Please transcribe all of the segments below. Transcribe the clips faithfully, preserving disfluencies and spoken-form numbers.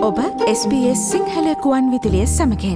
ඔබ S B S Sinhala කුවන් විදුලිය සමගින්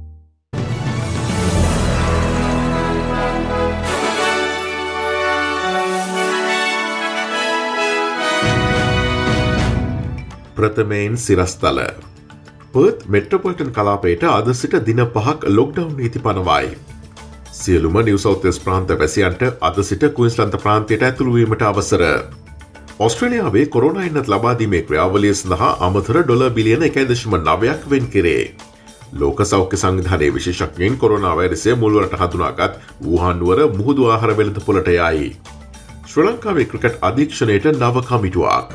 ප්‍රථමයෙන් සිරස්තල පර්ත් මෙට්‍රොපොලිටන් කලාපයට අද සිට දින පහක් ලොක්ඩවුන් නීති පනවයි. සියලුම නිව් සවුත් වෙල්ස් ප්‍රාන්ත වැසියන්ට අද සිට ක්වීන්ස්ලන්ත ප්‍රාන්තයට ඇතුළු වීමට අවසර. ඔස්ට්‍රේලියාවේ කොරෝනා එන්නත් ලබා දීමේ ක්‍රියාවලිය සඳහා අමතර ඩොලර් බිලියන එකයි දශම නවයක් වෙන් කෙරේ. ලෝක සෞඛ්‍ය සංවිධානයේ විශේෂඥයින් කොරෝනා වෛරසය මුල්වරට හඳුනාගත් වූහාන් නුවර මුහුදු ආහාර වෙළඳපොළට යයි. ශ්‍රී ලංකාවේ ක්‍රිකට් අධීක්ෂණයට නව කමිටුවක්.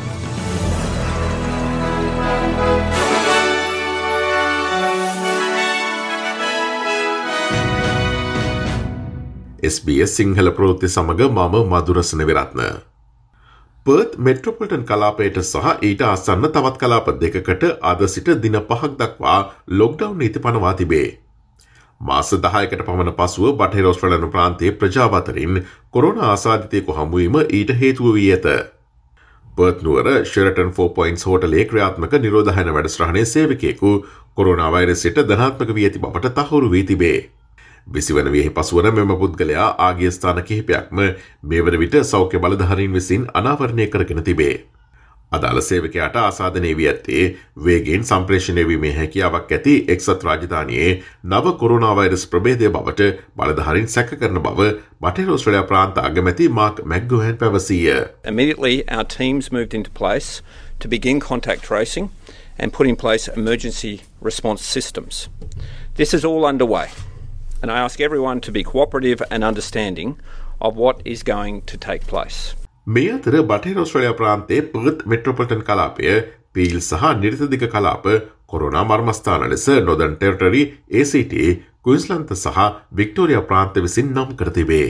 S B S සිංහල ප්‍රවෘත්ති සමග මම මధుරසන විරත්න. පර්ත් මෙට්‍රොපොලිටන් කලාපයට සහ ඊට ආසන්න තවත් කලාප දෙකකට අද සිට දින පහක් දක්වා ලොක්ඩවුන් නීති පනවා තිබේ. මාස දහයකට පමණ පසුව බටහිර ඔස්ට්‍රේලියානු ප්‍රාන්තයේ ප්‍රජාව අතරින් කොරෝනා ආසාදිතයෙකු හමුවීම ඊට හේතුව වී ඇත. පර්ත් නුවර ෂෙරටන් ෆෝර් පොයින්ට්ස් හෝටලයේ ක්‍රියාත්මක නිරෝධායන වැඩසටහනේ සේවකයෙකු කොරෝනා වෛරසයට ධනාත්මක වී ඇති බවට තහවුරු වී තිබේ. විසිවන වියෙහි පසුවන මෙම පුද්ගලයා ආගිය ස්ථාන කිහිපයක්ම මේ වන විට සෞඛ්‍ය බලධාරීන් විසින් අනාවරණය කරගෙන තිබේ. අදාළ සේවකයාට ආසාදනය වී ඇත්තේ වේගයෙන් සම්ප්‍රේෂණය වීමේ හැකියාවක් ඇති එක්සත් රාජධානියේ නව කොරෝනා වෛරස් ප්‍රභේදය බවට බලධාරීන් සැක කරන බව බටහිර ඔස්ට්‍රේලියා ප්‍රාන්ත අගමැති මාක් මැක්ගෝහන් පැවසීය. Immediately our teams moved into place to begin contact tracing and put in place emergency response systems. This is all underway. And I ask everyone to be cooperative and understanding of what is going to take place. මේ අතර බටහිර Australia ප්‍රාන්තයේ Perth metropolitan කලාපය Peel සහ නිර්තදිග කලාප corona මර්මස්ථාන ලෙස Northern Territory A C T Queensland සහ වික්ටෝරියා ප්‍රාන්ත විසින් නම් කර තිබේ.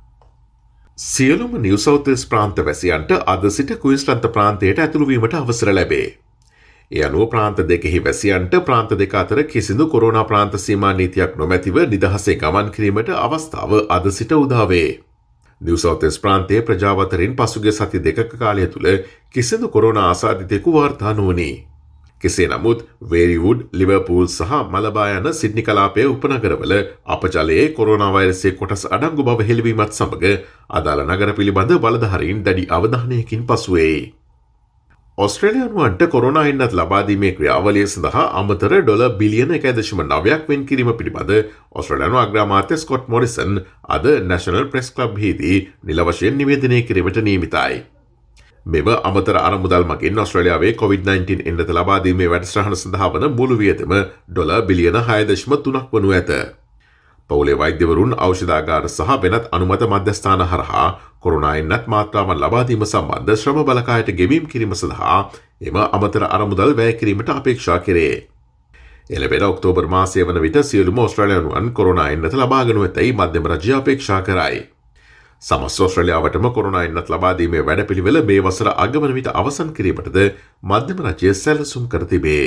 සියලුම නිව් සවුත් වෙල්ස් ප්‍රාන්ත වැසියන්ට අද සිට ක්වීන්ස්ලන්ත ප්‍රාන්තයට ඇතුළු වීමට අවසර ලැබේ. ඒ අනුව ප්‍රාන්ත දෙකෙහි වැසියන්ට ප්‍රාන්ත දෙක අතර කිසිදු කොරෝනා ප්‍රාන්ත සීමා නීතියක් නොමැතිව නිදහසේ ගමන් කිරීමට අවස්ථාව අද සිට උදාවේ. නිව් සවුත් වෙල්ස් ප්‍රාන්තයේ ප්‍රජාව අතරින් පසුගිය සති දෙකක කාලය තුළ කිසිදු කොරෝනා ආසාදිතයෙකු වාර්තා නොවුණි. කෙසේ නමුත් වේරිවුඩ්, ලිවර්පූල් සහ මලබා යන සිඩ්නි කලාපයේ උපනගරවල අපජලයේ කොරෝනා වෛරසයේ කොටස් අඩංගු බව හෙළිවීමත් සමග අදාළ නගර පිළිබඳ බලධාරීන් දැඩි අවධානයකින් පසුවේ. ඔස්ට්‍රේලියානුවන්ට කොරෝනා එන්නත් ලබා දීමේ ක්‍රියාවලිය සඳහා අමතර ඩොලර් බිලියන එකයි දශම නවයක් වෙන් කිරීම පිළිබඳ ඔස්ට්‍රේලියානු අග්‍රාමාත්‍ය ස්කොට් මොරිසන් අද නැෂනල් ප්‍රෙස් ක්ලබ්හිදී නිල වශයෙන් නිවේදනය කිරීමට නියමිතයි. මෙම අමතර අරමුදල් මගින් ඔස්ට්‍රේලියාවේ කොවිඩ් නයින්ටීන් එන්නත ලබා දීමේ වැඩසටහන සඳහා වන මුළු වියදම ඩොලර් බිලියන හය දශම තුනක් වනු ඇත. පවුලේ වෛද්‍යවරුන් ඖෂධාගාර සහ වෙනත් අනුමත මධ්‍යස්ථාන හරහා කොරෝනා එන්නත් මාත්‍රාවන් ලබා දීම සම්බන්ධ ශ්‍රම බලකායට ගෙවීම් කිරීම සඳහා එම අමතර අරමුදල් වැය කිරීමට අපේක්ෂා කෙරේ. එළවෙන ඔක්තෝබර් මාසය වන විට සියලුම ඔස්ට්‍රේලියානුවන් කොරෝනා එන්නත ලබාගනු ඇතැයි මධ්‍යම රජය අපේක්ෂා කරයි. සමස්ත ඔස්ට්‍රේලියාවටම කොරෝනා එන්නත් ලබා දීමේ වැඩපිළිවෙල මේ වසර අගවන විට අවසන් කිරීමටද මධ්‍යම රජය සැලසුම් කර තිබේ.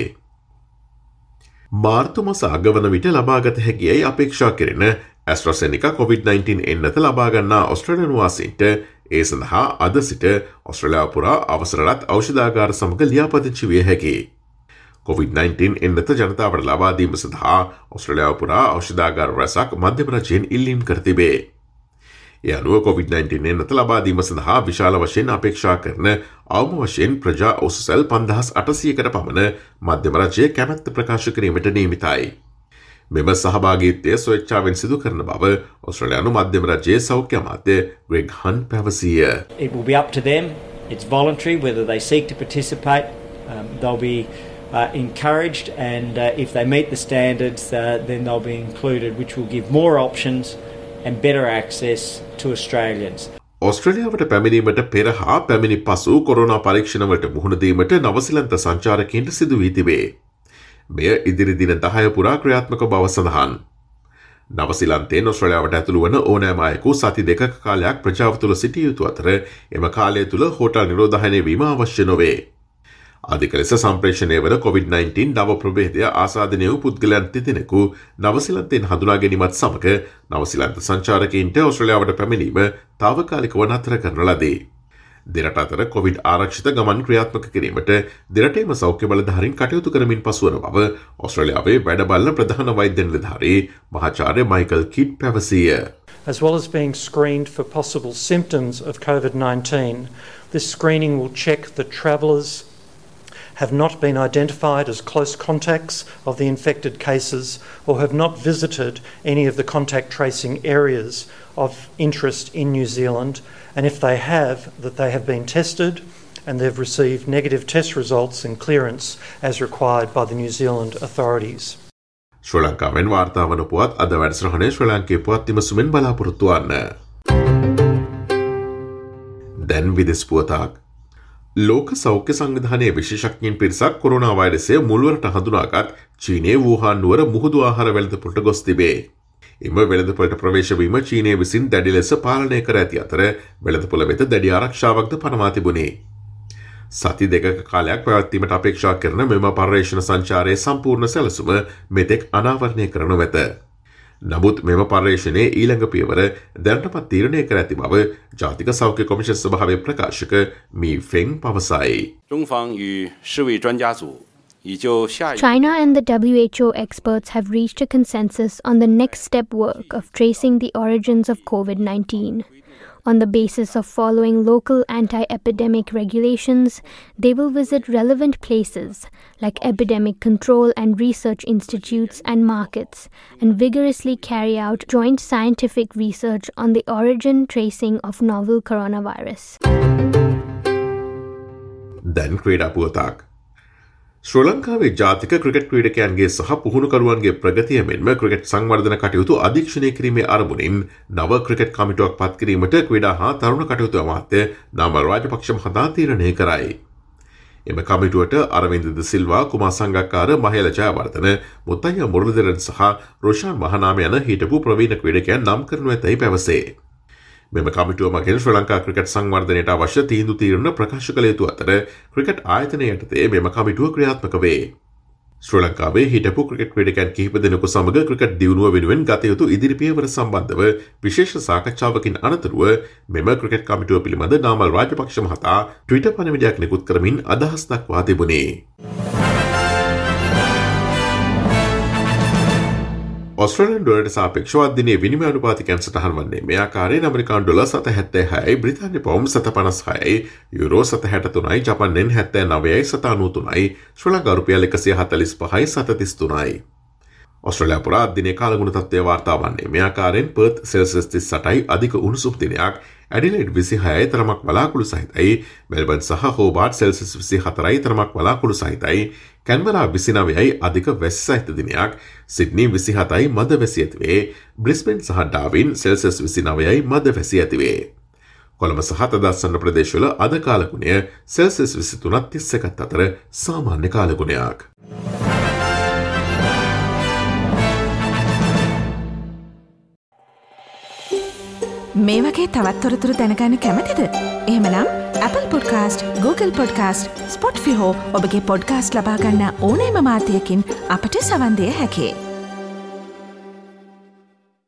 මාර්තු මස අගවන විට ලබාගත හැකියයි අපේක්ෂා කෙරෙන ඇස්ට්‍රසෙනිකා කොවිඩ් නයින්ටීන් එන්නත ලබාගන්නා ඔස්ට්‍රේලියානු වාසීන්ට ඒ සඳහා අද සිට ඔස්ට්‍රේලියාව පුරා අවසරලත් ඖෂධාගාර සමග ලියාපදිංචි විය හැකියි. කොවිඩ් නයින්ටීන් එන්නත ජනතාවට ලබා දීම සඳහා ඔස්ට්‍රේලියාව පුරා ඖෂධාගාර රැසක් මධ්‍යම රජයෙන් ඉල්ලීම් කර තිබේ. ඒ අනුව කොවිඩ් නයින්ටීන් එන්නත ලබා දීම සඳහා විශාල වශයෙන් අපේක්ෂා කරන අවම වශයෙන් ප්‍රජා ඔසුසැල් පන්දහස් අටසියකට පමණ මධ්‍යම රජය කැමැත්ත ප්‍රකාශ කිරීමට නියමිතයි. මෙම සහභාගීත්වය ස්වේච්ඡාවෙන් සිදු කරන බව ඔස්ට්‍රේලියානු මධ්‍යම රජයේ සෞඛ්‍ය අමාත්‍ය ග්‍රෙග් හන්ට් පැවසීය. It will be up to them. It's voluntary whether they seek to participate. Um, they'll be uh, encouraged, and uh, if they meet the standards, uh, then they'll be included, which will give more options and better access to Australians. ඔස්ට්‍රේලියාවට පැමිණීමට පෙර හා පැමිණි පසු corona පරීක්ෂණවලට මුහුණ දීමට නවසිලන්ත සංචාරකයන්ට සිදු වී තිබේ. මෙය ඉදිරි දින දහය පුරා ක්‍රියාත්මක බව සඳහන්. නවසිලන්තයෙන් ඔස්ට්‍රේලියාවට ඇතුළු වන ඕනෑම අයෙකු සති දෙකක කාලයක් ප්‍රජාව තුළ සිටිය යුතු අතර එම කාලය තුළ හෝටල් නිරෝධායනය වීම අවශ්‍ය නොවේ. අධික ලෙස සම්ප්‍රේෂණය වන කොවිඩ් නයින්ටීන් නව ප්‍රභේදය ආසාදනය වූ පුද්ගලයන් තිදෙනෙකු නවසිලන්තයෙන් හඳුනා ගැනීමත් සමග නවසිලන්ත සංචාරකයින්ට ඔස්ට්‍රේලියාවට පැමිණීම තාවකාලිකව නතර කරන ලදී. දෙරට අතර කොවිඩ් ආරක්ෂිත ගමන් ක්‍රියාත්මක කිරීමට දෙරටේම සෞඛ්‍ය බලධාරීන් කටයුතු කරමින් පසුවන බව ඔස්ට්‍රේලියාවේ වැඩ බලන ප්‍රධාන වෛද්‍ය නිලධාරී මහාචාර්ය මයිකල් කිඩ් පැවසීය. As well as being screened for possible symptoms of COVID nineteen, this screening will check that travellers have not been identified as close contacts of the infected cases or have not visited any of the contact tracing areas of interest in New Zealand, and if they have, that they have been tested and they've received negative test results and clearance as required by the New Zealand authorities. Sri ලංකාවෙන් වාර්තා වන පුවත් අද වැඩසටහනේ ශ්‍රී ලංකේ පුවත් විමසුමෙන් බලාපොරොත්තු වන්න. දැන් විදෙස් පුවතක්. ලෝක සෞඛ්‍ය සංවිධානයේ විශේෂඥයින් පිරිසක් කොරෝනා වෛරසය මුල්වරට හඳුනාගත් චීනයේ වූහාන් නුවර මුහුදු ආහාර වෙළඳපොළට ගොස් තිබේ. එම වෙළඳපොළට ප්‍රවේශ වීම චීනය විසින් දැඩි ලෙස පාලනය කර ඇති අතර වෙළඳපොළ වෙත දැඩි ආරක්ෂාවක්ද පනවා තිබුණේ. සති දෙකක කාලයක් පැවැත්වීමට අපේක්ෂා කරන මෙම පර්යේෂණ සංචාරයේ සම්පූර්ණ සැලසුම මෙතෙක් අනාවරණය කර නොමැත. නමුත් මෙම පර්යේෂණයේ ඊළඟ පියවර දැනටමත් තීරණය කර ඇති බව ජාතික සෞඛ්‍ය කොමිෂන් සභාවේ ප්‍රකාශක මී ෆෙන් පවසයි. China and the W H O experts have reached a consensus on the next step work of tracing the origins of COVID nineteen. On the basis of following local anti-epidemic regulations, they will visit relevant places like epidemic control and research institutes and markets and vigorously carry out joint scientific research on the origin tracing of novel coronavirus. දැන් ක්‍රීඩා පුවතක්. ශ්‍රී ලංකාවේ ජාතික cricket ක්‍රීඩකයන්ගේ සහ පුහුණුකරුවන්ගේ ප්‍රගතිය මෙන්ම cricket සංවර්ධන කටයුතු අධීක්ෂණය කිරීමේ අරමුණින් නව ක්‍රිකට් කමිටුවක් පත් කිරීමට ක්‍රීඩා හා තරුණ කටයුතු අමාත්‍ය නාමල් රාජපක්ෂ මහතා තීරණය කරයි. එම කමිටුවට අරවින්ද ද සිල්වා, කුමාර් සංගක්කාර, මහේල ජයවර්ධන, මුත්තయ్య මුරලිදරන් සහ රොෂාන් මහනාම යන හිටපු ප්‍රවීණ ක්‍රීඩකයන් නම් කරනු ඇතැයි පැවසේ. මෙම කමිටුව මගින් ශ්‍රී ලංකා ක්‍රිකට් සංවර්ධනයට අවශ්‍ය තීන්දුව තීරණ ප්‍රකාශ කළ යුතු අතර ක්‍රිකට් ආයතනය යටතේ මෙම කමිටුව ක්‍රියාත්මක වේ. ශ්‍රී ලංකාවේ හිටපු ක්‍රිකට් ක්‍රීඩකයන් කිහිප දෙනෙකු සමග ක්‍රිකට් දියුණුව වෙනුවෙන් ගත යුතු ඉදිරි පියවර සම්බන්ධව විශේෂ සාකච්ඡාවකින් අනතුරුව මෙම ක්‍රිකට් කමිටුව පිළිබඳ නාමල් රාජපක්ෂ මහතා ට්විටර් පණිවිඩයක් නිකුත් කරමින් අදහස් දක්වා තිබුණේ. ඔස්ට්‍රේලියානු ඩොලරට සාපේක්ෂව දිනේ විනිමය අනුපාතිකයන් සටහන් වන්නේ මේ ආකාරයෙන්: ඇමරිකානු ඩොලර් සත හැත්තෑ හයයි, බ්‍රිතාන්‍ය පවුම් සත පනස් හයයි, යුරෝ සත හැට තුනයි, ජපන් යෙන් හැත්තෑ නවයයි, සත අනූ තුනයි, ශ්‍රී ලංකා රුපියල් එකසිය හතළිස් පහයි, සත තිස් තුනයි. ඔස්ට්‍රේලියා පුරා දිනේ කාලගුණ තත්ත්වය වාර්තා වන්නේ මේ ආකාරයෙන්: පර්ත් සෙල්සියස් තිස් අටයි, අධික උණුසුම් දිනයක්, ඇඩිලයිඩ් විසිහයයි, තරමක් වලාකුළු සහිතයි, මෙල්බර්න් සහ හෝබාර්ට් සෙල්සියස් විසිහතරයි, තරමක් වලාකුළු සහිතයි, කැන්බරා විසිනවයයි, අධික වැසි සහිත දිනයක්, සිඩ්නි විසිහතයි, මද වැසි ඇතිවේ, බ්‍රිස්බේන් සහ ඩාවින් සෙල්සියස් විසිනවයයි, මද වැසි ඇතිවේ. කොළඹ සහ තදස්සන්න ප්‍රදේශවල අද කාලගුණය සෙල්සියස් විසිතුනත් තිස් එකත් අතර සාමාන්‍ය කාලගුණයක්. මේ වගේ තවත් තොරතුරු දැනගන්න කැමතිද? එහෙමනම් Apple Podcast, Google Podcast, Spotify හෝ ඔබගේ පොඩ්කාස්ට් ලබා ගන්න ඕනෑම මාධ්‍යයකින් අපට සවන් දිය හැකියි.